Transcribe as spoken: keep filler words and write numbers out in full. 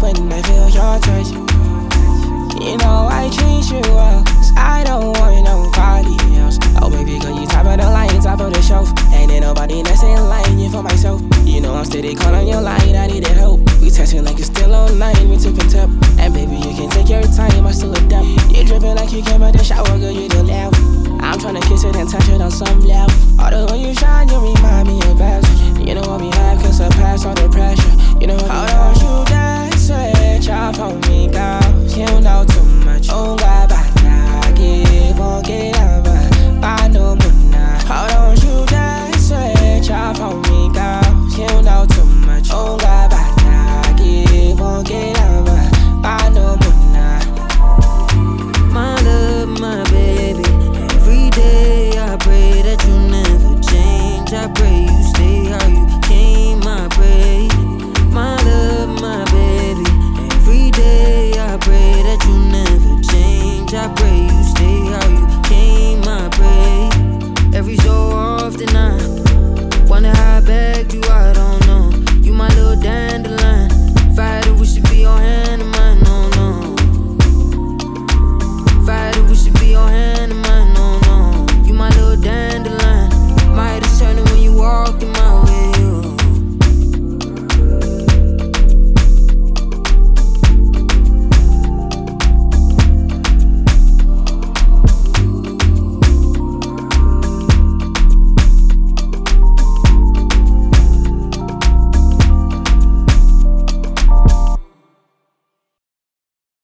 when I feel your touch. You know I treat you well, cause I don't want nobody else. Oh baby girl, you top of the line, top of the shelf. Ain't there nobody that's in line, you for myself. You know I'm steady calling your line, I needed help. We texting like it's still online, we tip and tap. And baby you can take your time, I still adapt. You dripping like you came out the shower, girl, you the laugh. I'm tryna kiss it and touch it on some level. Although when you shine, you remind me of best. You know what we have, cause I pass all the pressure. You